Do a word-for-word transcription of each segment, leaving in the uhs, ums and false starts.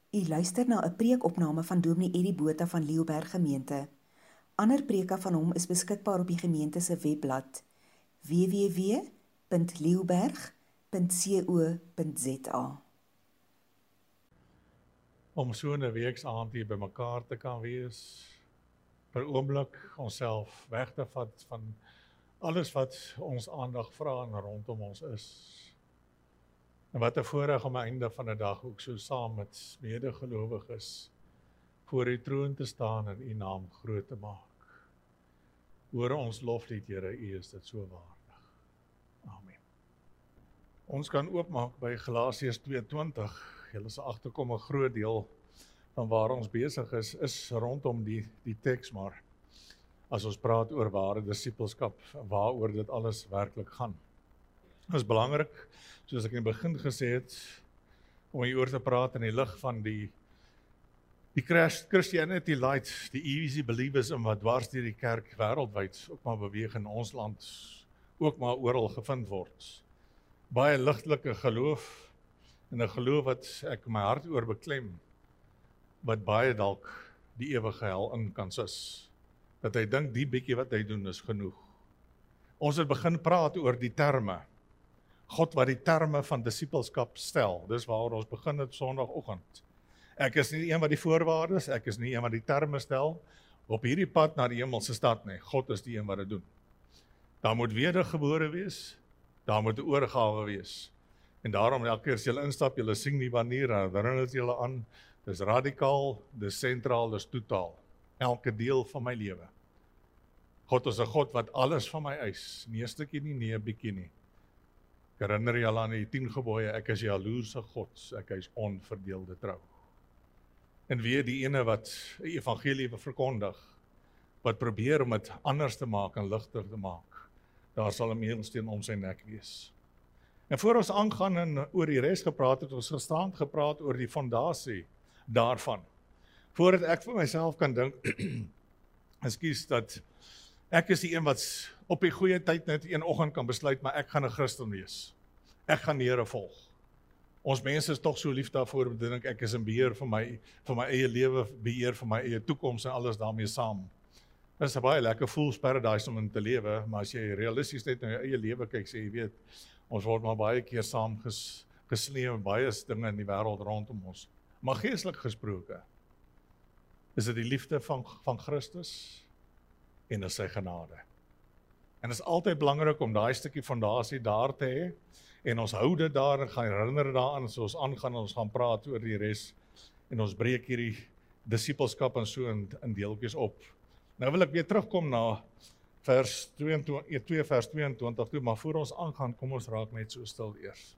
U luister na 'n preekopname van Dominee Eddie Botha van Leeuberg Gemeente. Ander preke van hom is beskikbaar op die gemeente se webblad w w w punt leeuberg punt co punt za. Om so 'n weeksaand hier by mekaar te kan wees, per oomblik onsself weg te vat van alles wat ons aandag vra en rondom ons is. En wat 'n voorreg om aan die einde van die dag ook so saam met medegelowiges voor die troon te staan en u naam groot te maak. Hoor ons loflied, Here, u is dit so waardig. Amen. Ons kan oopmaak by Galasiërs tweeëntwintig. Julle sal agterkom 'n groot deel van waar ons besig is, is rondom die, die teks, maar as ons praat oor ware disippelskap, waaroor dit alles werklik gaan. Dit is belangrik, soos ek in die begin gesê het, om hieroor te praat in die lig van die die Christianity Light, die easy believism wat dwars deur die kerk wêreldwyd ook maar beweeg in ons land, ook maar oral gevind word. Baie ligtelike geloof, en 'n geloof wat ek my hart oor beklem, wat baie dalk die ewige hel in kan sis. Dat hy dink die bietjie wat hy doen is genoeg. Ons het begin praat oor die terme. God wat die terme van disippelskap stel. Dis waar ons begin het Sondagoggend. Ek is nie een wat die voorwaardes, ek is nie een wat die terme stel op hierdie pad na die hemelse stad nie. God is die een wat dit doen. Daar moet wedergebore wees, daar moet 'n oorgawe wees. En daarom elke keer as jy instap, jy sing die wanneer, dan herinner dit julle aan, dis radikaal, dis sentraal, dis totaal. Elke deel van my lewe. God is 'n God wat alles van my eis, nie 'n stukkie nie, nie 'n bietjie nie. Ek herinner julle aan die tien gebooie, ek is jaloerse God, ek is onverdeelde trou. En weer die ene wat die evangelie verkondig, wat probeer om dit anders te maak en ligter te maak, daar sal 'n meelsteen om sy nek wees. En voor ons aangaan en oor die res gepraat het, ons gisterand gepraat oor die fondasie daarvan. Voordat ek vir myself kan dink, ekskuus, dat ek is die een wat op die goeie tyd net een oggend kan besluit, maar ek gaan 'n Christen wees. Ek gaan die Here volg. Ons mense is tog so lief daarvoor om te dink ek is in beheer van my, van my eie lewe, beheer van my eie toekoms en alles daarmee saam. Dit is 'n baie lekker fool's paradise om in te lewe, maar as jy realisties net na jou eie lewe kyk, sê jy weet, ons word maar baie keer saam ges, gesleep met baie dinge in die wêreld rondom ons. Maar geestelik gesproke, is dit die liefde van, van Christus en is sy genade. En dit is altyd belangrik om daai stukkie fondasie daar te hê, en ons hou dit daar en gaan herinner daaraan, so ons aangaan en ons gaan praat oor die res, en ons breek hierdie disippelskap en so in, in deeltjies op. Nou wil ek weer terugkom na vers tweeëntwintig, twee vers tweeëntwintig toe, maar voor ons aangaan, kom ons raak net so stil eers.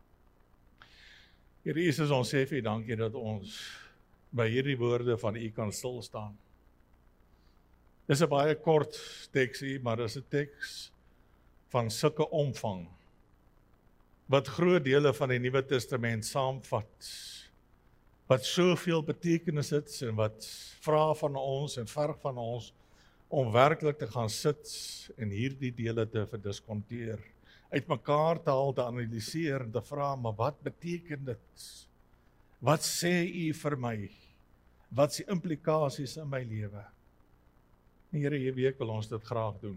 Here Jesus, ons sê vir U dankie dat ons by hierdie woorde van U kan stil staan. Dis 'n baie kort teksie, maar dis 'n teks van sulke omvang, wat groot dele van die Nuwe Testament saamvat, wat soveel betekenis het, en wat vra van ons en verg van ons, om werklik te gaan sit en hierdie dele te verdiskonteer, uitmekaar te haal, te analiseer en te vra, maar wat beteken dit? Wat sê U vir my? Wat is die implikasies in my lewe? En Here, hierdie week wil ons dit graag doen.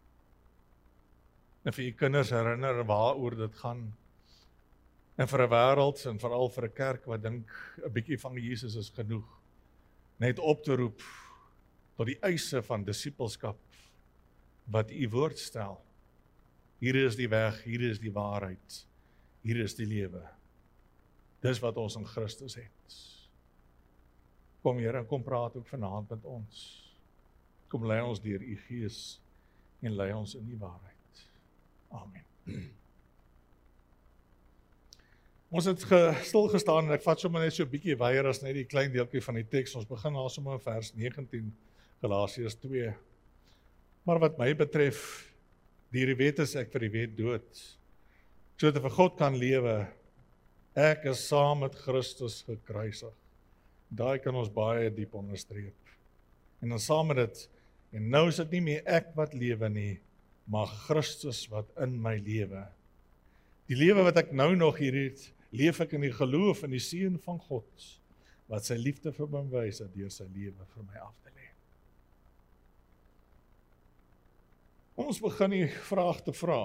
En vir U kinders herinner waaroor dit gaan. En vir 'n wêreld en veral vir 'n kerk wat dink 'n bietjie van Jesus is genoeg. Net op te roep tot die eise van disippelskap wat U woord stel. Hier is die weg, hier is die waarheid, hier is die lewe. Dis wat ons in Christus het. Kom Here en kom praat ook vanaand met ons. Kom lei ons deur U Gees en lei ons in die waarheid. Amen. Ons het stil gestaan en ek vat sommer net so 'n bietjie weier as net die klein deeltjie van die teks. Ons begin daar sommer in vers negentien, Galasiërs twee. Maar wat my betref, deur die wet is ek vir die wet dood, sodat ek vir God kan lewe. Ek is saam met Christus gekruisig. Daai kan ons baie diep onderstreep. En dan saam met dit, en nou is dit nie meer ek wat lewe nie, maar Christus wat in my lewe. Die lewe wat ek nou nog hier het, leef ek in die geloof in die Seun van God, wat sy liefde vir my wys het deur sy lewe vir my af te lê. Ons begin die vraag te vra.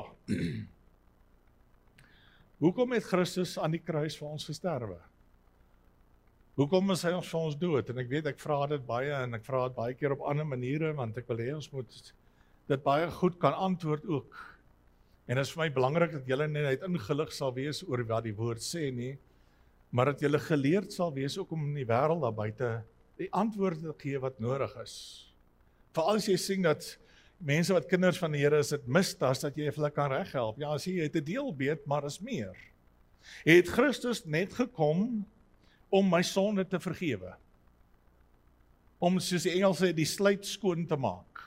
Hoekom het Christus aan die kruis vir ons gesterwe? Hoekom is hy ons vir ons dood? En ek weet ek vra dit baie en ek vra dit baie keer op ander maniere want ek wil hê ons moet dit baie goed kan antwoord ook. En dit is vir my belangrik dat julle nie net ingelig sal wees oor wat die woord sê nie, maar dat julle geleerd sal wees ook om in die wêreld daar buite die antwoorde te gee wat nodig is. Veral as jy sien dat mense wat kinders van die Here is, dit mistas dat jy hulle kan reghelp. Ja, as jy het 'n deel weet, maar is meer. Het Christus net gekom om my sonde te vergewe. Om, soos die Engels sê, die sluit skoon te maak.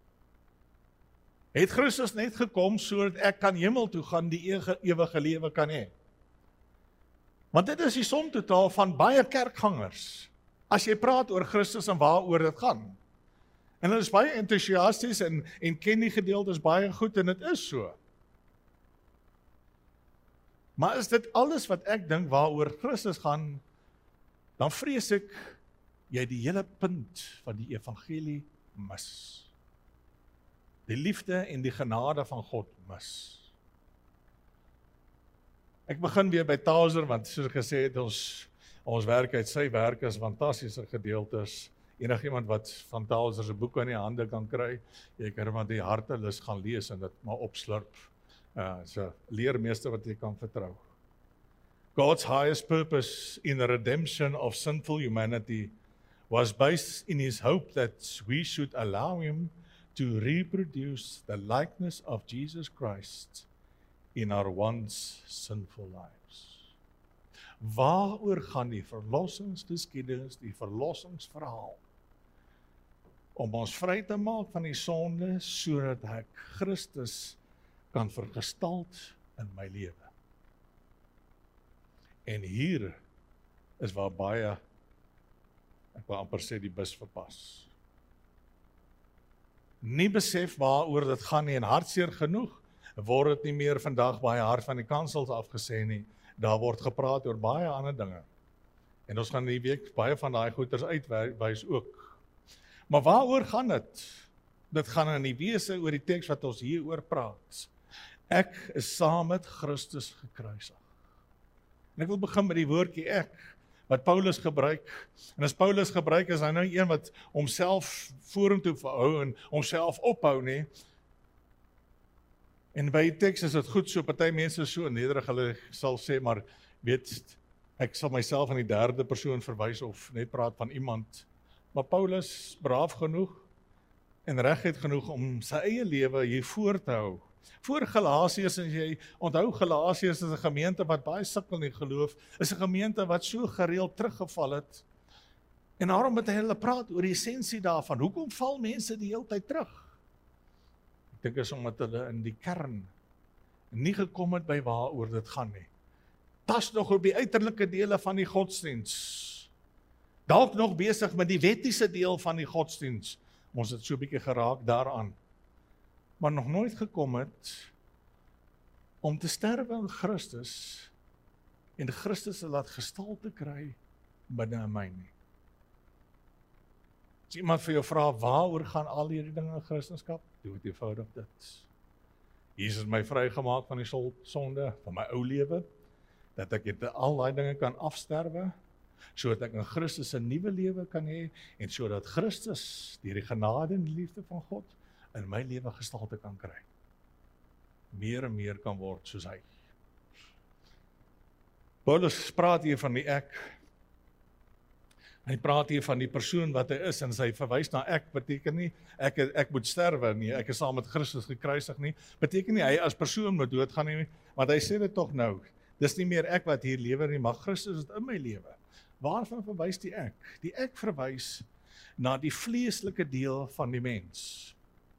Het Christus net gekom sodat ek kan hemel toe gaan, die ewige lewe kan hê. Want dit is die som totaal van baie kerkgangers. As jy praat oor Christus en waaroor dit gaan. En hulle is baie enthousiasties en, en ken die gedeeltes baie goed en dit is so. Maar is dit alles wat ek dink waaroor Christus gaan, dan vrees ek jy die hele punt van die evangelie mis. Die liefde en die genade van God mis. Ek begin weer by Tauser, want soos ek gesê het, ons, ons werk uit sy werk is fantastiese gedeeltes. Enigiemand wat van Tauser se boeke in die hande kan kry, jy kan maar die hartelus gaan lees en dit maar opslurp. Uh, so leermeester wat jy kan vertrou. God's highest purpose in the redemption of sinful humanity was based in his hope that we should allow him to reproduce the likeness of Jesus Christ in our once sinful lives. Waaroor gaan die verlossingsgeskiedenis, die verlossingsverhaal? Om ons vry te maak van die sonde, sodat ek Christus kan vergestalt in my lewe. En hier is waar baie, ek wil amper sê die bus verpas. Nie besef waaroor dit gaan nie en hartseer genoeg, word dit nie meer vandag baie hard van die kansels afgesê nie. Daar word gepraat oor baie ander dinge. En ons gaan die week baie van daai goeters uitwys ook. Maar waaroor gaan dit? Dit gaan in die wese oor die teks wat ons hier oor praat. Ek is saam met Christus gekruisig. En ek wil begin met die woordjie ek, wat Paulus gebruik. En as Paulus gebruik, is hy nou een wat homself vorentoe verhou en homself ophou nie. En by die teks is dit goed so, party mense so nederig, hulle sal sê, maar weet, ek sal myself in die derde persoon verwys of net praat van iemand. Maar Paulus braaf genoeg en regheid genoeg om sy eie lewe hier voor te hou. Voor Galasiërs, as jy onthou, Galasiërs is 'n gemeente wat baie sukkel in die geloof, is 'n gemeente wat so gereeld teruggeval het. En daarom het hy hulle praat oor die essensie daarvan. Hoekom val mense die hele tyd terug? Ek dink is omdat hulle in die kern nie gekom het by waaroor dit gaan nie. Tas nog op die uiterlike dele van die godsdiens. Dalk nog besig met die wettiese deel van die godsdiens. Ons het so 'n bietjie geraak daaraan. Maar nog nooit gekom het om te sterwe in Christus en Christus te laat gestalte kry binne in my nie. As iemand vir jou vra, waaroor gaan al hierdie dinge in Christendom? Doe dit eenvoudig dit. Jesus het my vrygemaak van die sonde, van my ou lewe, dat ek dit al daai dinge kan afsterwe, sodat ek in Christus 'n nuwe lewe kan hê, en sodat Christus, deur die genade en die liefde van God, in my lewe gestalte kan kry. Meer en meer kan word soos hy. Paulus praat hier van die ek. Hy praat hier van die persoon wat hy is, en sy verwys na ek, beteken nie, ek, ek moet sterwe nie, ek is saam met Christus gekruisig nie, beteken nie, hy as persoon moet doodgaan nie, want hy sê dit tog nou, dis nie meer ek wat hier lewe nie, maar Christus is in my lewe. Waarvan verwys die ek? Die ek verwys na die vleeslike deel van die mens.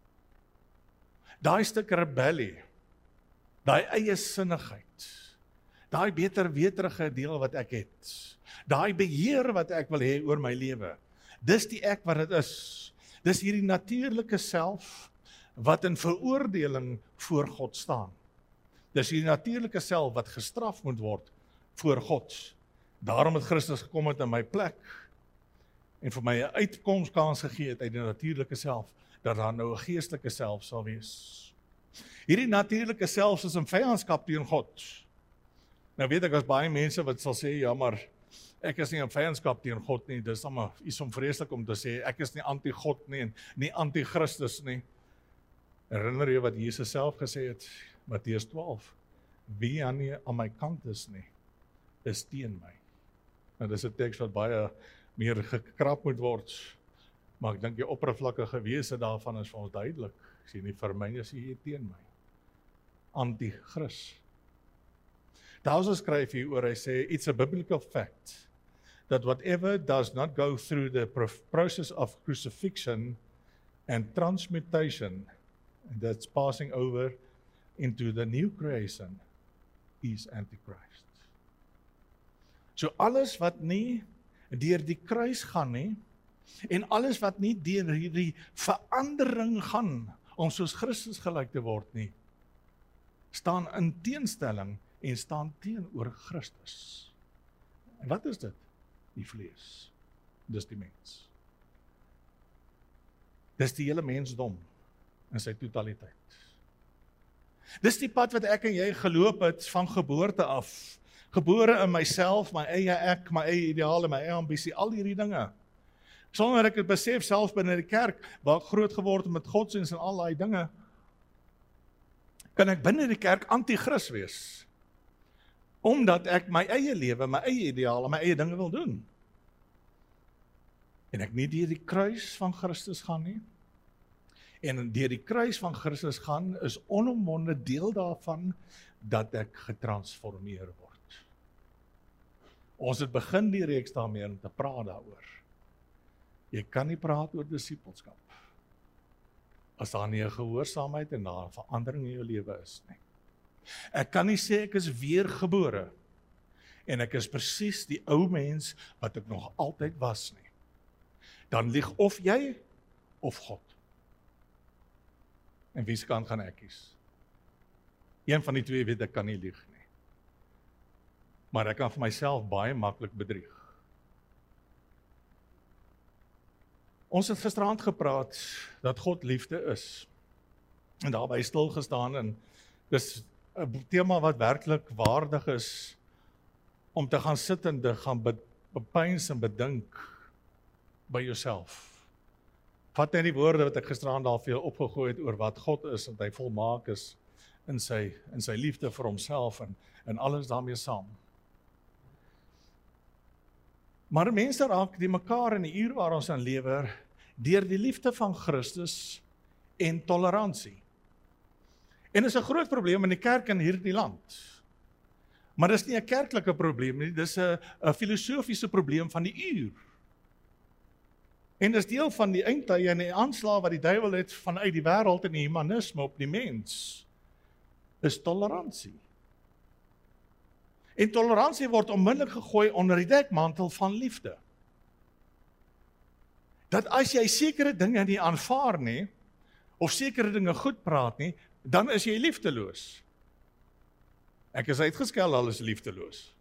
Daai stuk rebellie, daai eie sinnigheid, daai beter weterige deel wat ek het, daai beheer wat ek wil hê oor my lewe, dis die ek wat dit is. Dis hierdie natuurlike self wat in veroordeling voor God staan. Dis hierdie natuurlike self wat gestraf moet word voor God. Daarom het Christus gekom het in my plek en vir my 'n uitkomskans gegee het uit die natuurlike self, dat daar nou 'n geestelike self sal wees. Hierdie natuurlike self is in vyandskap teen God. Nou weet ek, as baie mense wat sal sê, ja maar, ek is nie in vyandskap teen God nie, dis maar iets om vreeslik om te sê, ek is nie anti-God nie, en nie anti-Christus nie. Herinner jy wat Jesus self gesê het, Matteus twaalf, wie aan nie aan my kant is nie, is teen my. Nou dis 'n teks wat baie meer gekrap moet word, maar ek dink die oppervlakkige wese daarvan is vir ons duidelik. Ek sê nie vir my, is jy teen my. Anti-Christ. Dawson skryf hier oor, hy sê, it's a biblical fact that whatever does not go through the process of crucifixion and transmutation, that's passing over into the new creation, is Antichrist. So alles wat nie deur die kruis gaan nie, en alles wat nie deur hierdie verandering gaan, om soos Christus gelyk te word nie, staan in teenstelling en staan teenoor Christus. En wat is dit? Die vlees. Dis die mens. Dis die hele mensdom in sy totaliteit. Dis die pad wat ek en jy geloop het van geboorte af. Gebore in myself, my eie ek, my eie ideale, my eie ambisie, al hierdie dinge. Sonder ek het besef, selfs binne die kerk, waar ek groot geword met godsdienst en al die dinge, kan ek binne die kerk anti-Christ wees. Omdat ek my eie lewe, my eie ideale, my eie dinge wil doen. En ek nie deur die kruis van Christus gaan nie. En deur die kruis van Christus gaan, is onomwonde deel daarvan, dat ek getransformeer word. Ons het begin die reeks daarmee om te praat daaroor. Jy kan nie praat oor disipelskap, as daar nie 'n gehoorsaamheid en daar 'n verandering in jou lewe is nie. Ek kan nie sê ek is weergebore, en ek is presies die ou mens, wat ek nog altyd was nie. Dan lieg of jy, of God. En wie se kant gaan ek kies? Een van die twee weet ek kan nie lieg nie. Maar ek kan vir myself baie maklik bedrieg. Ons het gisterand gepraat dat God liefde is. En daarby stil gestaan, en dis 'n tema wat werklik waardig is om te gaan sit en te gaan bepeins en bedink by jouself. Vat net die woorde wat ek gisterand al vir jou opgegooi het oor wat God is, en hy volmaak is in sy, in sy liefde vir homself en, en alles daarmee saam. Maar mense raak die mekaar in die uur waar ons aan lewe, deur die liefde van Christus en toleransie. En dis 'n groot probleem in die kerk in hierdie land. Maar dis nie 'n kerklike probleem nie, dis 'n 'n filosofiese probleem van die uur. En dis deel van die eindtye en die aanslag wat die duiwel het vanuit die wêreld en die humanisme op die mens, is toleransie. En toleransie word onmiddellik gegooi onder die dekmantel van liefde. Dat as jy sekere dinge nie aanvaar nie, of sekere dinge goed praat nie, dan is jy liefdeloos. Ek is uitgeskel, al is liefdeloos.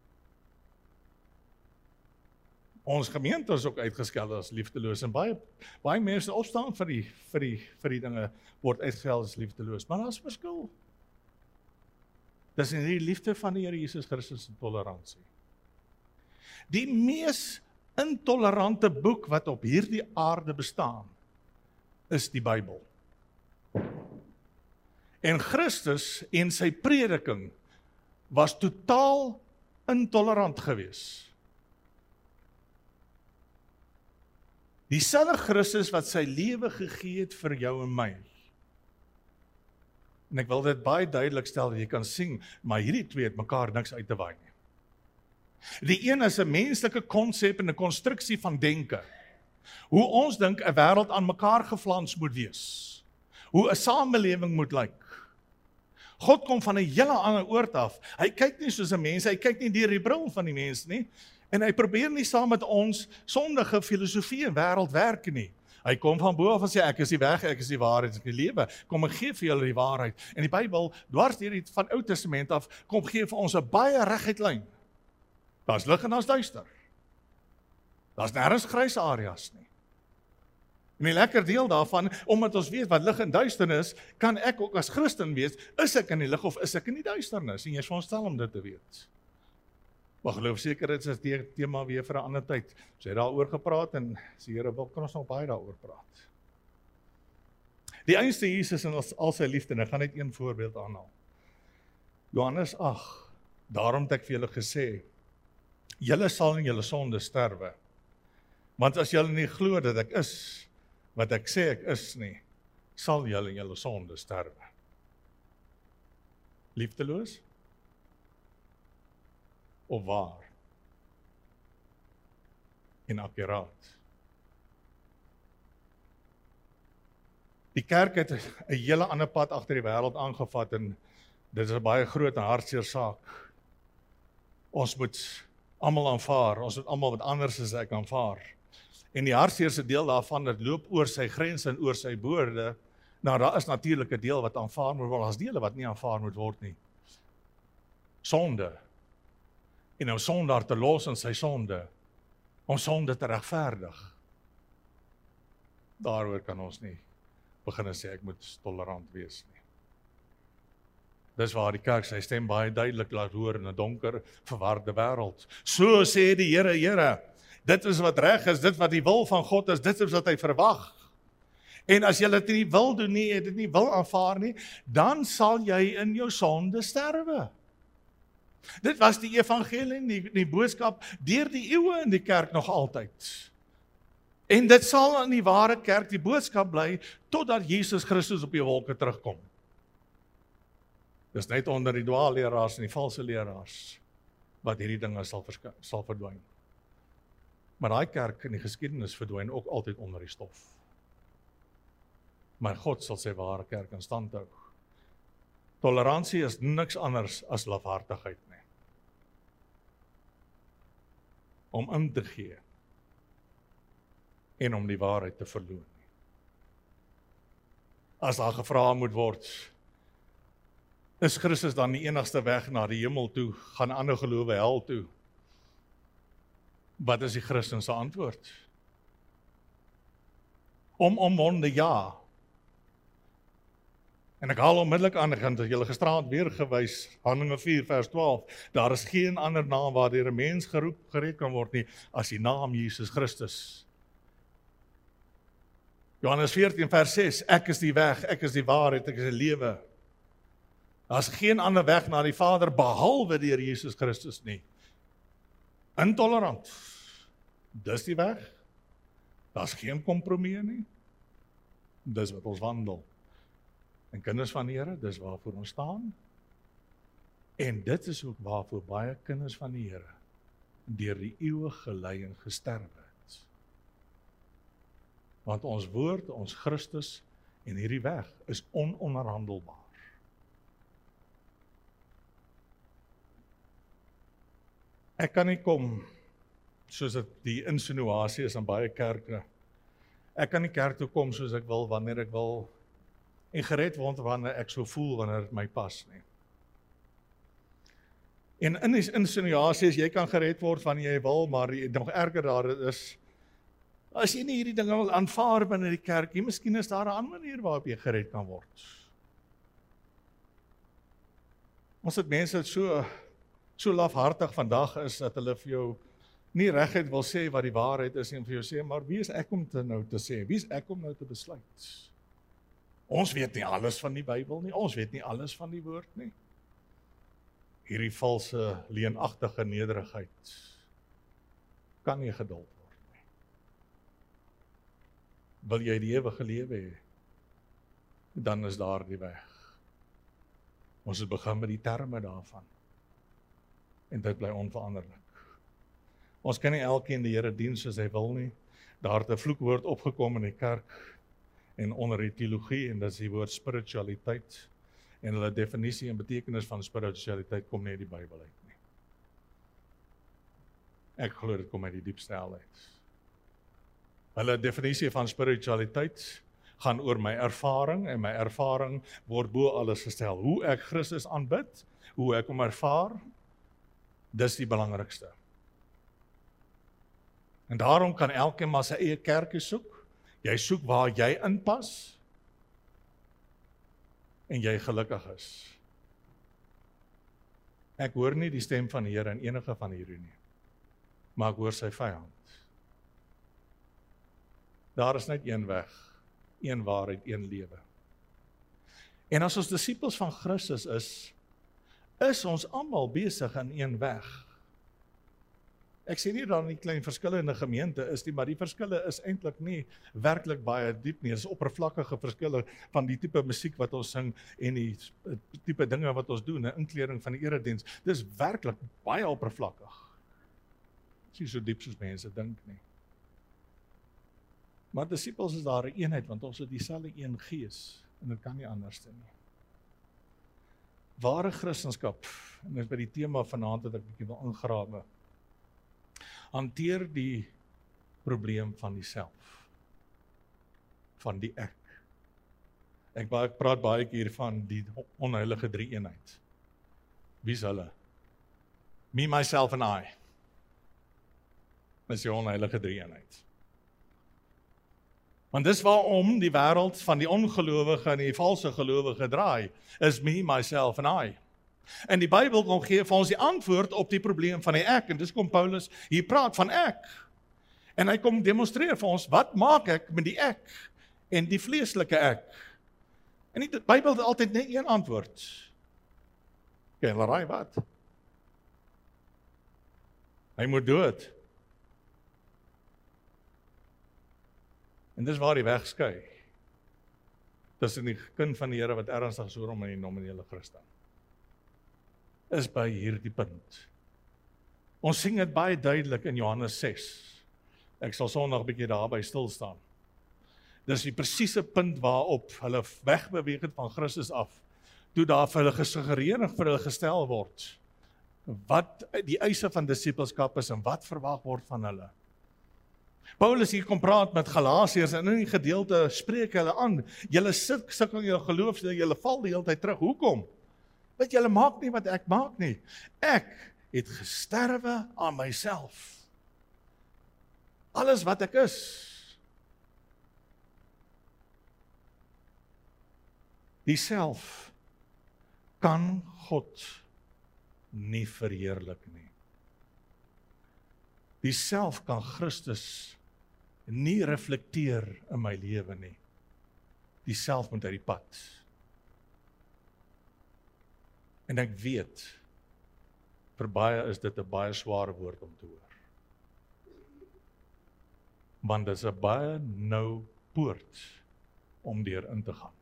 Ons gemeente is ook uitgeskel as liefdeloos, en baie, baie mense opstaan vir die, vir die, vir die dinge, word uitgeskel as liefdeloos, maar daar is verskil. Dis in die liefde van die Here Jesus Christus en toleransie. Die mees intolerante boek wat op hierdie aarde bestaan, is die Bybel. En Christus en sy prediking was totaal intolerant geweest. Dieselfde Christus wat sy lewe gegee het vir jou en my. En ek wil dit baie duidelik stel, dat jy kan sien, maar hierdie twee het mekaar niks uit te waai nie. Die een is 'n menslike konsep en 'n konstruksie van denke. Hoe ons dink 'n wêreld aan mekaar geflans moet wees. Hoe 'n samelewing moet lyk. God kom van 'n hele ander oord af. Hy kyk nie soos 'n mens, hy kyk nie deur die bril van die mens nie. En hy probeer nie saam met ons sondige filosofie en wêreld werk nie. Hy kom van bo af en sê, ek is die weg, ek is die waarheid, ek is die lewe. Kom en gee vir julle die waarheid. En die Bybel, dwars deur die van Ou Testament af, kom gee vir ons 'n baie reguit lyn. Daar's lig en daar's duister. Daar's nêrens grys areas nie. En die lekker deel daarvan, omdat ons weet wat lig en duisternis, kan ek ook as Christen wees, is ek in die lig of is ek in die duisternis? En jy is veronderstel om dit te weet. Maar geloof seker, dit is 'n tema weer vir 'n ander tyd. Ons het daaroor gepraat en die Here wil kan ons nog baie daaroor praat. Die einste Jesus en al sy liefde, en ek gaan net een voorbeeld aanhaal. Johannes agt, daarom het ek vir julle gesê, julle sal in julle sonde sterwe. Want as julle nie glo dat ek is, wat ek sê ek is nie, sal julle in julle sonde sterwe. Liefdeloos? Of waar? En akkuraat. Die kerk het 'n hele ander pad agter die wêreld aangevat en dit is 'n baie groot en hartseer saak. Ons moet almal aanvaar, ons moet almal wat anders is ek aanvaar. En die hartseerste deel daarvan, dit loop oor sy grense en oor sy boorde. Nou, daar is natuurlik 'n deel wat aanvaar moet word, as dele wat nie aanvaar moet word nie. Sonde. En om sondaar te los in sy sonde, om sonde te regverdig. Daaroor kan ons nie begin sê ek moet tolerant wees nie. Dis waar die kerk sy stem baie duidelik laat hoor in 'n donker, verwarde wêreld. So sê die Here, Here, dit is wat reg is, dit wat die wil van God is, dit is wat hy verwag. En as jy dit nie wil doen nie, jy dit nie wil aanvaar nie, dan sal jy in jou sonde sterwe. Dit was die evangelie, die, die boodskap deur die eeue in die kerk nog altyd. En dit sal in die ware kerk die boodskap bly, totdat Jesus Christus op die wolke terugkom. Dis net onder die dwaalleraars en die valse leraars, wat hierdie dinge sal, sal verdwyn. Maar daai kerk in die geskiedenis verdwyn ook altyd onder die stof. Maar God sal sy ware kerk in stand hou. Toleransie is niks anders as lafhartigheid nie. Om in te gee en om die waarheid te verloon. As daar gevra moet word, is Christus dan die enigste weg na die hemel toe, gaan ander gelowe hel toe? Wat is die Christen se antwoord? Om omwonde ja. En ek haal onmiddellik aan, ek het julle gisteraand weer gewys, Handelinge vier vers twaalf, daar is geen ander naam waardeur 'n mens geroep gered kan word nie, as die naam Jesus Christus. Johannes veertien vers ses, ek is die weg, ek is die waarheid, ek is die lewe. Daar is geen ander weg na die Vader, behalwe deur Jesus Christus nie. Intolerant, dis die weg, daar is geen kompromie nie, dis wat ons wandel. En kinders van die Here, dis waarvoor ons staan. En dit is ook waarvoor baie kinders van die Here deur die eeue gelei en gesterf het. Want ons woord, ons Christus en hierdie weg is ononderhandelbaar. Ek kan nie kom, soos dit die insinuasie is aan baie kerke. Ek kan nie kerk toe kom soos ek wil, wanneer ek wil, en gered word wanneer ek so voel, wanneer dit my pas nie. En in die insinuasie is, jy kan gered word wanneer jy wil, maar nog erger daar is, as jy nie hierdie dinge wil aanvaar binne die kerk, jy, miskien is daar 'n ander manier waarop jy gered kan word. Ons het mense wat so, so lafhartig vandag is, dat hulle vir jou nie reguit wil sê wat die waarheid is, en vir jou sê, maar wie is ek om te nou te sê, wie is ek om nou te besluit? Ons weet nie alles van die Bybel nie, ons weet nie alles van die woord nie. Hierdie valse, leenagtige nederigheid kan nie geduld word nie. Wil jy die ewige lewe hê, dan is daar die weg. Ons het begin met die terme daarvan. En dit bly onveranderlik. Ons kan nie elkeen die Here dien soos hy wil nie. Daar het 'n vloekwoord opgekom in die kerk en onder die teologie, en dit is die woord spiritualiteit. En hulle definisie en betekenis van spiritualiteit kom nie uit die Bybel uit nie. Ek glo dit kom uit die diepste hel uit. Hulle definisie van spiritualiteit gaan oor my ervaring, en my ervaring word bo alles gestel. Hoe ek Christus aanbid, hoe ek hom ervaar, dis die belangrikste. En daarom kan elkeen maar sy eie kerkie soek. Jy soek waar jy inpas en jy gelukkig is. Ek hoor nie die stem van die Here in enige van hierdie nie, maar ek hoor sy vyand. Daar is net een weg, een waarheid, een lewe. En as ons disippels van Christus is, is ons almal besig in een weg. Ek sê nie daar nie klein verskille in 'n gemeente is nie, maar die verskille is eintlik nie werklik baie diep nie. Dit is oppervlakkige verskille van die tipe musiek wat ons sing en die tipe dinge wat ons doen, 'n inkleding van die erediens. Dis werklik baie oppervlakkig. Dis nie so diep soos mense dink nie. Maar disippels is daar 'n eenheid, want ons het dieselfde een gees en dit kan nie anders nie. Ware Christendom, en dit is by die tema vanaand wat ek 'n bietjie wil ingrawe, hanteer die probleem van die self, van die ek. Ek, ek praat baie keer van die onheilige drie-eenheid. Wie is hulle? Me, myself and I. Dis die onheilige drie-eenheid. Want dis waarom die wêreld van die ongelowige en die valse gelowige draai, is me, myself and I. En die Bybel kom gee vir ons die antwoord op die probleem van die ek, en dis kom Paulus hier praat van ek. En hy kom demonstreer vir ons, wat maak ek met die ek en die vleeslike ek? En die Bybel het altyd net een antwoord. Oké, okay, raai wat? Hy moet dood. En dis waar die weg skei. Tussen die kind van die Here wat ernstig is oor hom en die nominele Christen. Is by hierdie punt. Ons sien dit baie duidelik in Johannes ses. Ek sal Sondag 'n bietjie daarby stil staan. Dis die presiese punt waarop hulle wegbeweeg het van Christus af, toe daar vir hulle gesuggereer en vir hulle gestel word, wat die eise van disippelskap is en wat verwag word van hulle. Paulus hier kom praat met Galasiërs en in die gedeelte spreek hulle aan, julle sit sukkel in julle geloof, julle val die hele tyd terug, hoekom? Want julle maak nie wat ek maak nie. Ek het gesterwe aan myself. Alles wat ek is. Die self kan God nie verheerlik nie. Die self kan Christus nie reflekteer in my lewe nie. Die self moet uit die pad. En ek weet, vir baie is dit 'n baie sware woord om te hoor. Want dit is 'n baie nou poort om deur in te gaan.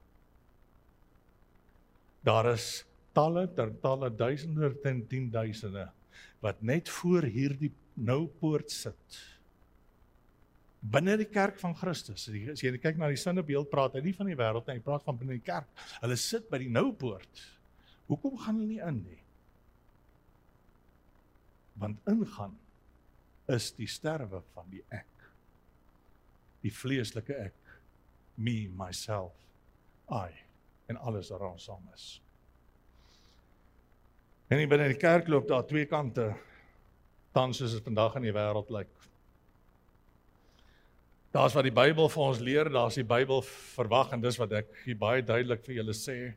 Daar is talle, ter talle, duisende en tienduisende, wat net voor hierdie nou poort sit. Binne die kerk van Christus. As jy kyk na die sinnebeeld, praat hy nie van die wêreld nie, hy praat van binne die kerk. Hulle sit by die nou poort. Hoekom gaan hulle nie in nie? Want ingaan is die sterwe van die ek. Die vleeslike ek. Me, myself, I. En alles wat rond saam is. En hier binne die kerk loop daar twee kante, tans soos dit vandag in die wêreld lyk. Daar's wat die Bybel vir ons leer, daar's die Bybel verwag, en dis wat ek hier baie duidelik vir julle sê.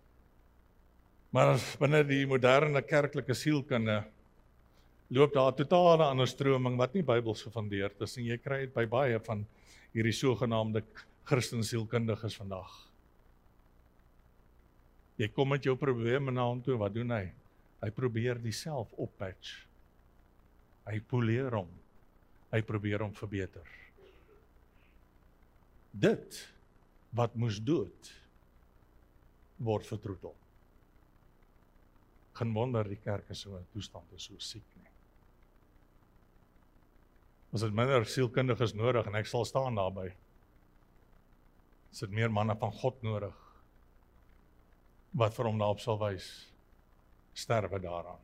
Maar binne die moderne kerklike sielkunde loop daar 'n totale ander stroming wat nie Bybels gefundeerd is, en jy kry dit by baie van hierdie sogenaamde Christen sielkundiges vandag. Jy kom met jou probleme na hom toe, wat doen hy? Hy probeer die self oppatch. Hy poleer hom. Hy probeer hom verbeter. Dit wat moes dood word vertroetel. Geen wonder die kerk is so 'n toestand is so siek nie. Ons het minder sielkundiges nodig en ek sal staan daarby. Ons het meer manne van God nodig wat vir hom daarop sal wys. Sterwe daaraan.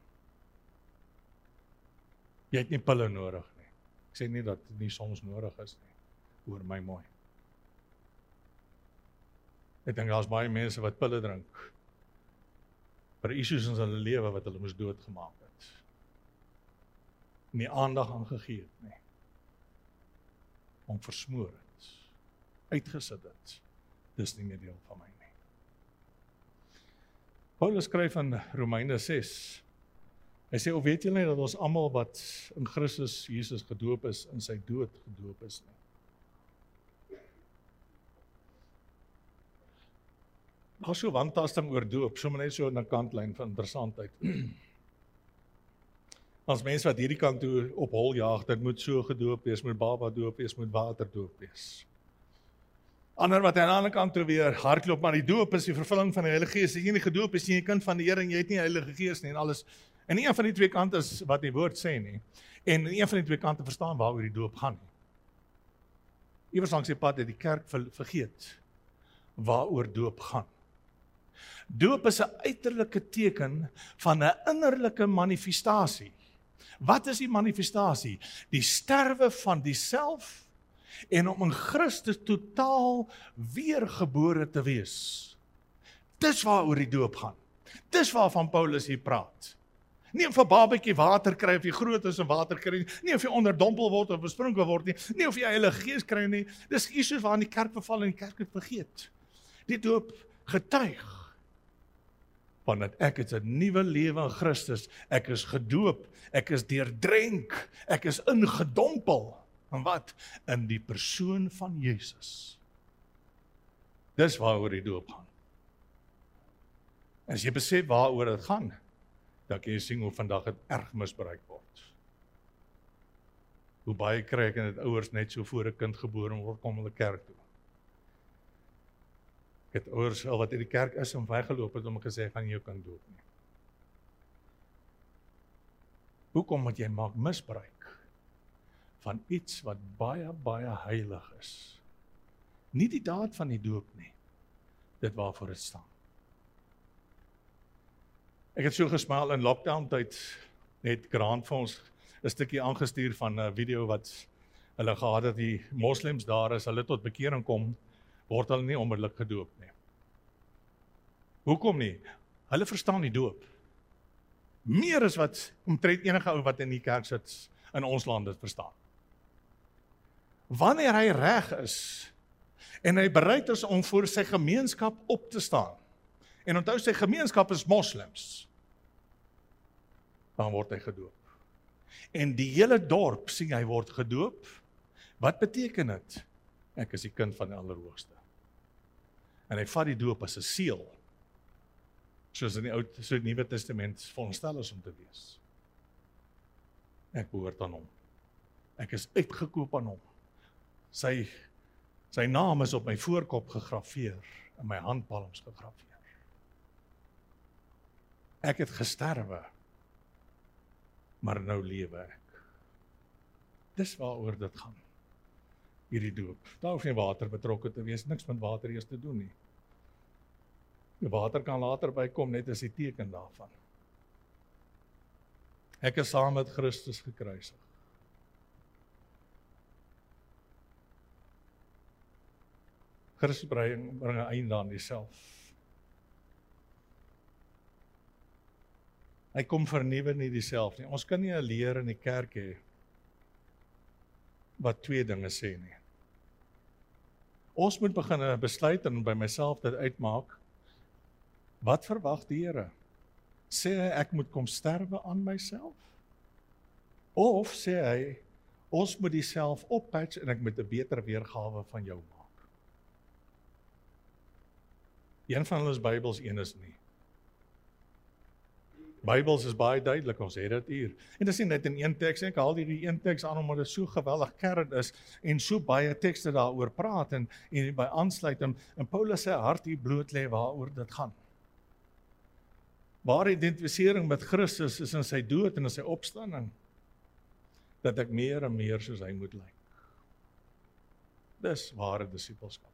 Jy het nie pille nodig nie. Ek sê nie dat dit nie soms nodig is nie. Hoor my mooi. Ek dink daar's baie mense wat pille drink vir issues in hulle lewe wat hulle moes doodgemaak het. Nie aandag aan gegee het nie. om versmoor het, uitgesit het, dis nie meer deel van my nie. Paulus skryf in Romeine ses, hy sê, of weet julle nie dat ons almal wat in Christus Jesus gedoop is, in sy dood gedoop is nie. Daar so wantasting oor doop, sommer net so in 'n kantlyn van interessantheid. As mense wat hierdie kant toe op hol jaag, dit moet so gedoop wees, moet baba doop wees, moet water doop wees. Ander wat aan die ander kant toe weer hardloop, maar die doop is die vervulling van die Heilige Gees. As jy nie gedoop is, jy 'n kind van die Here en jy het nie die Heilige Gees nie en alles. En nie een van die twee kante is wat die woord sê nie. En een van die twee kante verstaan waaroor die doop gaan nie. Iewers langs die pad het die kerk vergeet waaroor doop gaan. Doop is 'n uiterlike teken van 'n innerlike manifestasie. Wat is die manifestasie? Die sterwe van die self en om in Christus totaal weergebore te wees. Dis waaroor die doop gaan. Dis waarvan Paulus hier praat. Nie of 'n babatjie water kry of jy groot is en water kry nie, nie of jy onderdompel word of besprinkel word nie, nie of jy Heilige Gees kry nie. Dis Jesus waar in die kerk beval en die kerk het vergeet. Die doop getuig van dat ek het 'n nuwe lewe in Christus, ek is gedoop, ek is deurdrenk, ek is ingedompel. En wat? In die persoon van Jesus. Dis waaroor die doop gaan. En as jy besef waaroor dit gaan, dan kan jy sien hoe vandag het erg misbruik word. Hoe baie kry ek en dit ouers net so voor 'n kind gebore word, kom hulle kerk toe. Ek het ouers al wat in die kerk is en weggeloop het om gesê, gaan jou kan doop nie. Hoekom moet jy maak misbruik van iets wat baie, baie heilig is? Nie die daad van die doop nie, dit waarvoor dit staan. Ek het so gesmaal in lockdown tyd, net Grant vir ons 'n stukkie aangestuur van 'n video wat hulle gehad het, die moslems daar is, hulle tot bekering kom, word hulle nie onmiddellik gedoop nie. Hoekom nie? Hulle verstaan die doop. Meer as wat omtrent enige ou wat in die kerk sit in ons land dit verstaan. Wanneer hy reg is en hy bereid is om voor sy gemeenskap op te staan, en onthou sy gemeenskap is moslems, dan word hy gedoop. En die hele dorp sien hy word gedoop. Wat beteken dit? Ek is die kind van die Allerhoogste. En hy vat die doop as 'n seël, soos in die Ou so die Nuwe Testament veronderstel is om te wees. Ek behoort aan hom. Ek is uitgekoop aan hom. Sy, sy naam is op my voorkop gegraveer, in my handpalms gegraveer. Ek het gesterwe, maar nou lewe ek. Dis waaroor dit gaan. Hierdie doop. Daar hoef nie water betrokke te wees, niks met water eers te doen nie. Die water kan later bykom, net as die teken daarvan. Ek is saam met Christus gekruisig. Christus bring, bring 'n einde aan diself. Hy kom vernuwe nie diself nie. Ons kan nie 'n leer in die kerk hê wat twee dinge sê nie. Ons moet begin besluit en by myself dit uitmaak. Wat verwag die Here? Sê hy ek moet kom sterwe aan myself? Of sê hy ons moet diself oppatch en ek moet 'n beter weergawe van jou maak? Een van hulle is Bybels, een is nie. Bybels is baie duidelik, ons het dit hier. En dit is nie net in een teks, ek haal hierdie een teks aan omdat dit so geweldig kern is en so baie tekste daaroor praat en, en by aansluit en, en Paulus se hart hier bloot lê waaroor dit gaan. Ware identifisering met Christus is in sy dood en in sy opstanding, dat ek meer en meer soos hy moet lyk. Dis ware disippelskap.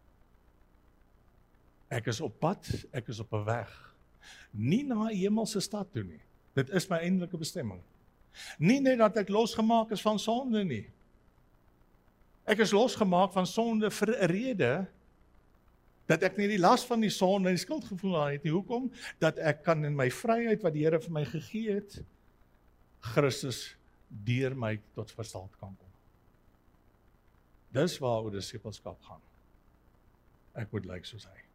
Ek is op pad, ek is op 'n weg. Nie na 'n hemelse stad toe nie. Dit is my eindelike bestemming. Nie net dat ek losgemaak is van sonde nie. Ek is losgemaak van sonde vir 'n rede, dat ek nie die las van die sonde en die skuldgevoel aan het nie. Hoekom? Dat ek kan in my vryheid wat die Here vir my gegee het, Christus deur my tot verstand kan kom. Dis waaroor disippelskap gaan. Ek moet lyk soos hy.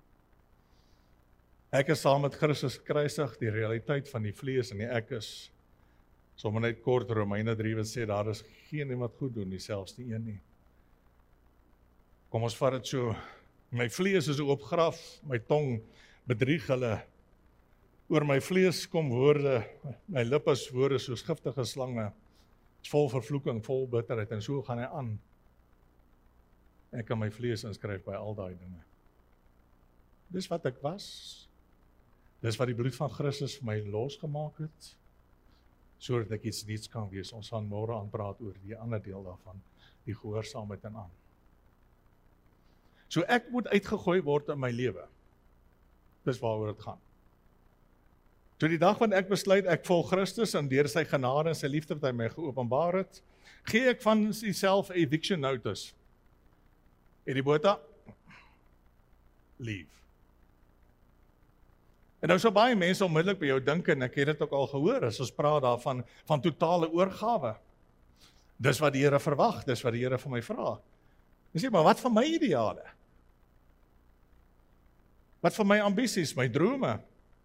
Ek is saam met Christus gekruisig, die realiteit van die vlees en die ek is, sommer net kort Romeine drie wat sê, daar is geen iemand goed doen, nie selfs nie een nie. Kom ons vat dit so, my vlees is opgraf, my tong bedrieg hulle, oor my vlees kom woorde, my lippe is woorde soos giftige slange, is vol vervloeking, vol bitterheid, en so gaan hy aan. Ek kan my vlees inskryf by al daai dinge. Dis wat ek was, dis wat die bloed van Christus vir my losgemaak het, sodat ek iets niets kan wees. Ons gaan môre aan praat oor die ander deel daarvan, die gehoorsaamheid en aan. So ek moet uitgegooi word in my lewe. Dis waaroor dit gaan. So die dag wanneer ek besluit, ek volg Christus, en deur sy genade en sy liefde wat hy my geopenbaar het, gee ek van myself 'n eviction notice. Eddie Botha, leave. En nou so baie mense onmiddellik by jou dink, en ek het dit ook al gehoor, as ons praat daarvan, van totale oorgawe. Dis wat die Here verwag, dis wat die Here vir my vra. Jy sê, maar wat van my ideale? Wat van my ambisies, my drome?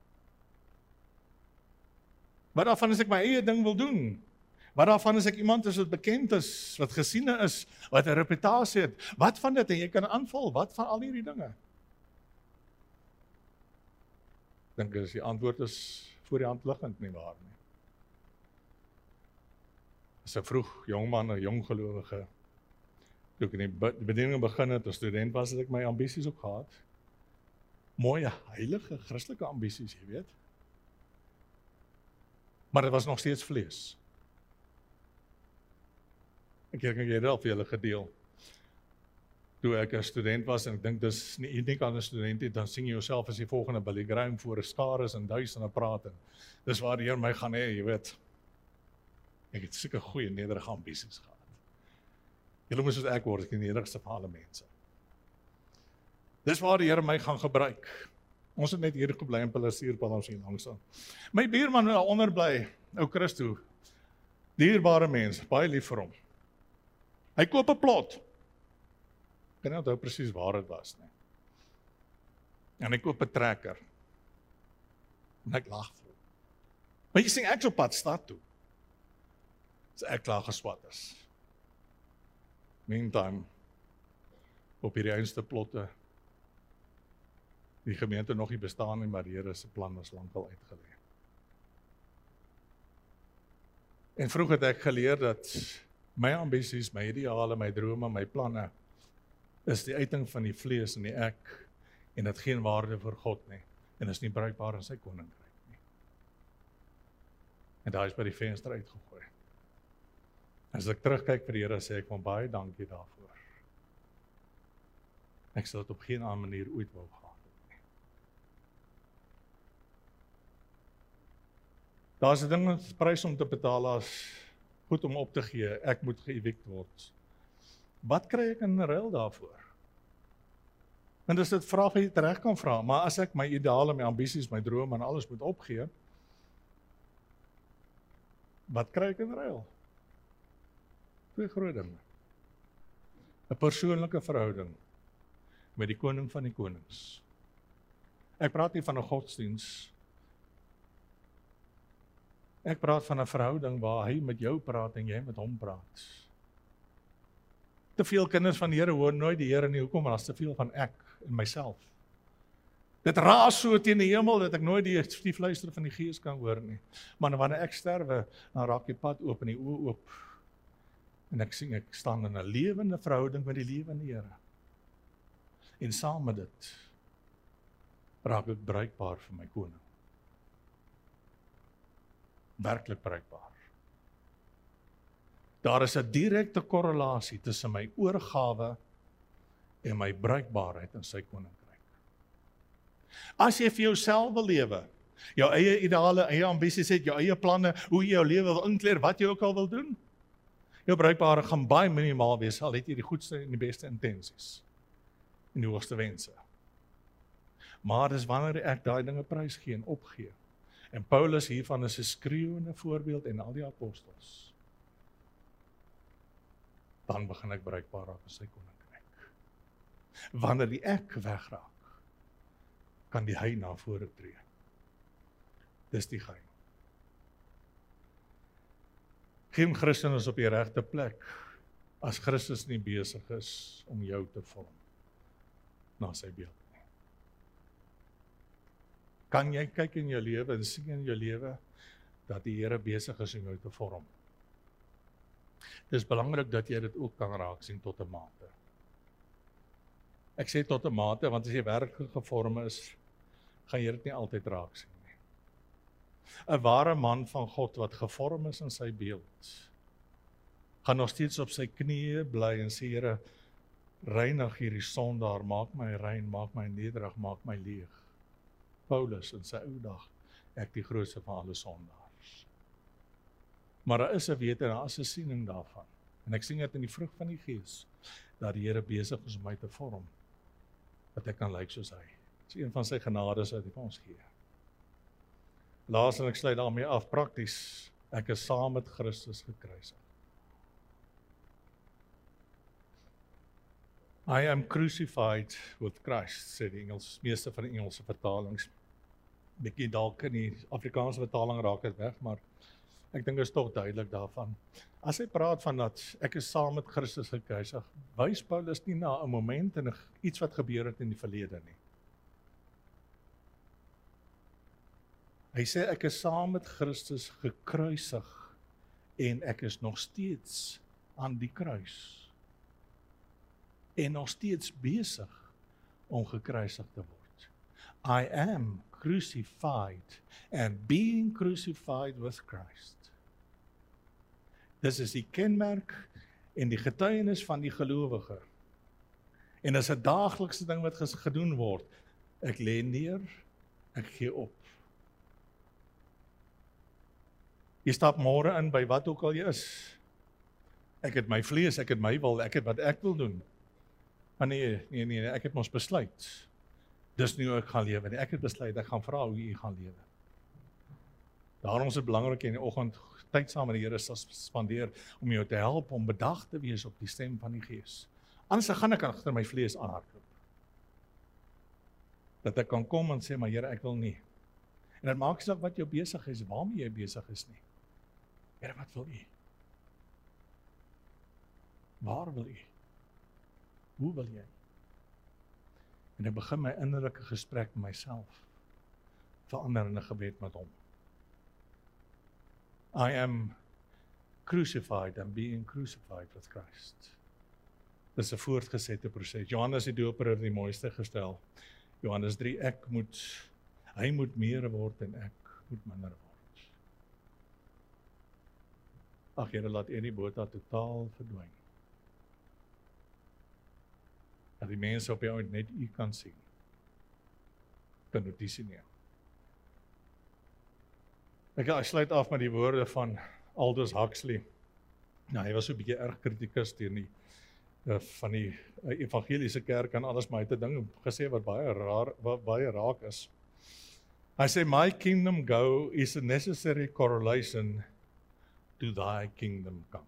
Wat daarvan is ek my eie ding wil doen? Wat daarvan is ek iemand is wat bekend is, wat gesiene is, wat 'n reputasie het? Wat van dit, en jy kan aanval, wat van al hierdie dinge? Ek dink as die antwoord is voor die hand liggend nie waar nie. As 'n vroeg jong man, 'n jong gelowige, toe ek in die bediening begin het, as student was, het ek my ambisies ook gehad. Mooie, heilige, Christelike ambisies, jy weet. Maar dit was nog steeds vlees. Ek dink ek het al vir julle gedeel. Toe ek 'n student was, en ek dink dis nie uniek aan 'n student nie, dan sien jy jouself as die volgende Billy Graham voor 'n skares en duisende praat. En dis waar die Here my gaan hê, jy weet. Ek het seker goeie nederige ambisies gehad. Julle moet soos ek word, ek die nederigste van alle mense. Dis waar die Here my gaan gebruik. Ons het net hier gebly in Plesierpad, ons hier langs aan. My buurman daar onder bly, ou Christo, dierbare mens, baie lief vir hom. Hy koop 'n plot. Ek kan nie onthou presies waar dit was nie. En hy koop 'n trekker. En ek lag vir hom. Maar jy sien ek so pad stad toe. So ek klaar geswat is. Meantime, op hierdie einste plotte, die gemeente nog nie bestaan nie, maar die Here se plan is lankal uitgelê. En vroeg het ek geleer dat my ambisies, my ideale, my drome, my planne, is die uiting van die vlees en die ek, en het geen waarde vir God nie, en is nie bruikbaar in sy koninkryk nie. En daar is by die venster uitgegooi. As ek terugkyk vir die Here, sê ek van baie dankie daarvoor. Ek sal dit op geen ander manier ooit wou gehad het nie. Daar is 'n ding wat prys om te betaal as goed om op te gee, ek moet geëvikt word. Wat kry ek in ruil daarvoor? En dis dit vraag wat jy terecht kan vra, maar as ek my ideale, my ambisies, my drome en alles moet opgee, wat kry ek in ruil? Twee groot dinge. 'n Persoonlike verhouding met die koning van die konings. Ek praat nie van 'n godsdiens. Ek praat van 'n verhouding waar hy met jou praat en jy met hom praat. Te veel kinders van die Here hoor nooit die Here nie, hoekom? Want daar's te veel van ek en myself. Dit raas so teen die hemel dat ek nooit die stiefluister van die Gees kan hoor nie. Maar wanneer ek sterwe, dan raak die pad oop en die oë oop. En ek sien ek staan in 'n lewende verhouding met die lewende Here. En saam met dit raak ek bruikbaar vir my koning. Werklik bruikbaar. Daar is 'n direkte korrelasie tussen my oorgawe en my bruikbaarheid in sy koninkryk. As jy vir jouself wil lewe, jou eie ideale, eie ambisies het, jou eie planne, hoe jy jou lewe wil inkleer, wat jy ook al wil doen, jou bruikbare gaan baie minimaal wees, al het jy die goedste en die beste intensies en die hoogste wense. Maar dis wanneer ek daai dinge prysgee en opgee. En Paulus hiervan is 'n skreeuende voorbeeld en al die apostels. dan begin ek bruikbaar raak in sy koninkryk. Wanneer die ek wegraak, kan die hy na vore tree. Dis die geheim. Geen Christen is op die regte plek as Christus nie besig is om jou te vorm na sy beeld nie. Kan jy kyk in jou lewe en sien in jou lewe dat die Here besig is om jou te vorm? Dis belangrik dat jy dit ook kan raak sien tot 'n mate. Ek sê tot 'n mate, want as jy werklik gevorm is, gaan jy dit nie altyd raak sien nie. 'n Ware man van God wat gevorm is in sy beeld, gaan nog steeds op sy knieë bly en sê, Here, reinig hierdie sondaar, maak my rein, maak my nederig, maak my leeg. Paulus in sy ou dag, ek die grootste van alle sondaars. Maar daar is 'n wete en daar is 'n siening daarvan. En ek sien dit in die vrug van die Gees, dat die Here besig is om my te vorm, dat ek kan lyk soos hy. Dit is een van sy genades wat hy vir ons gee. Laas en ek sluit daarmee af, prakties, ek is saam met Christus gekruisig. I am crucified with Christ, sê die Engels, meeste van die Engelse vertalings. Bietjie dalk in die Afrikaanse vertaling raak dit weg, maar ek dink dit is tog duidelik daarvan. As hy praat van dat ek is saam met Christus gekruisig, wys Paulus nie na 'n moment en iets wat gebeur het in die verlede nie. Hy sê ek is saam met Christus gekruisig en ek is nog steeds aan die kruis. En nog steeds besig om gekruisig te word. I am crucified and being crucified with Christ. Dis is die kenmerk en die getuienis van die gelowige. En dis 'n daaglikse ding wat gedoen word. Ek lê neer, ek gee op. Jy stap môre in by wat ook al jy is. Ek het my vlees, ek het my wil, ek het wat ek wil doen. Maar nee, nee, nee, ek het mos besluit. Dis nie hoe ek gaan lewe nie. Ek het besluit, ek gaan vra hoe jy gaan lewe. Daarom is dit belangrik in die oggend tyd saam met die Here spandeer om jou te help om bedag te wees op die stem van die Gees. Anders gaan ek agter my vlees aanhardloop. Dat ek kan kom en sê, maar Here, ek wil nie. En dit maak nie saak wat jou besig is, waarmee jy besig is nie. Here, wat wil U? Waar wil U? Hoe wil jy? En ek begin my innerlike gesprek met myself verander in 'n gebed met hom. I am crucified and being crucified with Christ. Dis 'n voortgesette proses. Johannes die Doper het die mooiste gestel. Johannes drie, ek moet, hy moet meer word en ek moet minder word. Ag Here, laat U die boodskap totaal verdwyn. Dat die mense op jou net U kan sien. Kan notisie neem. Ek, ek sluit af met die woorde van Aldous Huxley. Nou, hy was so 'n bietjie erg kritikus teen die uh, van die uh, evangeliese kerk en alles, maar hy het 'n ding gesê wat baie raar, wat baie raak is. Hy sê, my kingdom go is a necessary correlation to thy kingdom come.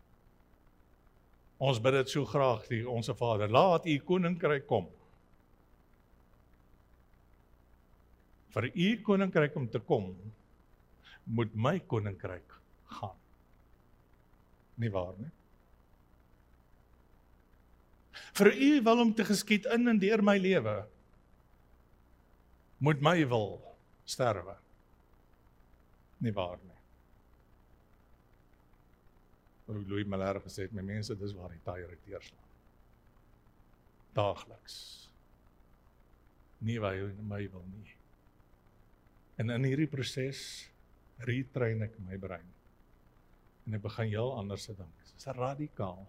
Ons bid dit so graag, die onsse Vader, laat U koninkryk kom. Vir U koninkryk om te kom, moet my koninkryk gaan. Nie waar nie? Vir U wil om te geskied in en deur my lewe, moet my wil sterwe. Nie waar nie? Louis Malher gesê het, my mense, dis waar die tye deurslaan. Daagliks. Nie waar my wil nie. En in hierdie proses retrain ek my brein. En ek begin heel anders te dink. Dit is radikaal.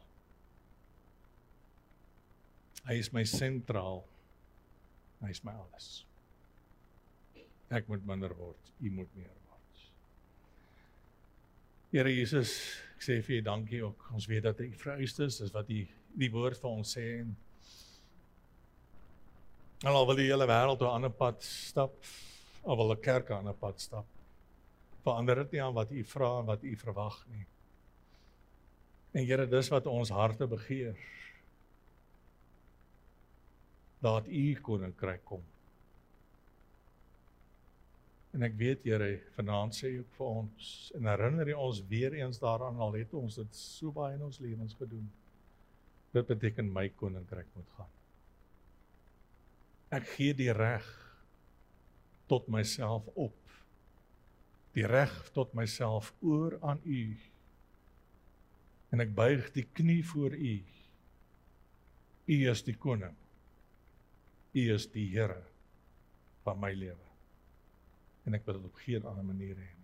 Hy is my sentraal. Hy is my alles. Ek moet minder word, U moet meer word. Here Jesus, ek sê vir U dankie ook. Ons weet dat U vereistes is, dis wat die, die woord vir ons sê. En al wil die hele wêreld op 'n ander pad stap, of wil 'n kerk aan 'n ander pad stap, verander dit nie aan wat U vra en wat U verwag nie. En Here, dis wat ons harte begeer. Dat U koninkryk kom. En ek weet, Here, vanaand sê U ook vir ons, en herinner U ons weer eens daaraan, al het ons dit so baie in ons lewens gedoen. Dit beteken my koninkryk moet gaan. Ek gee die reg tot myself op. Die reg tot myself oor aan U. En ek buig die knie voor U. U is die koning. U is die Here van my lewe. En ek wil dit op geen ander manier hê nie.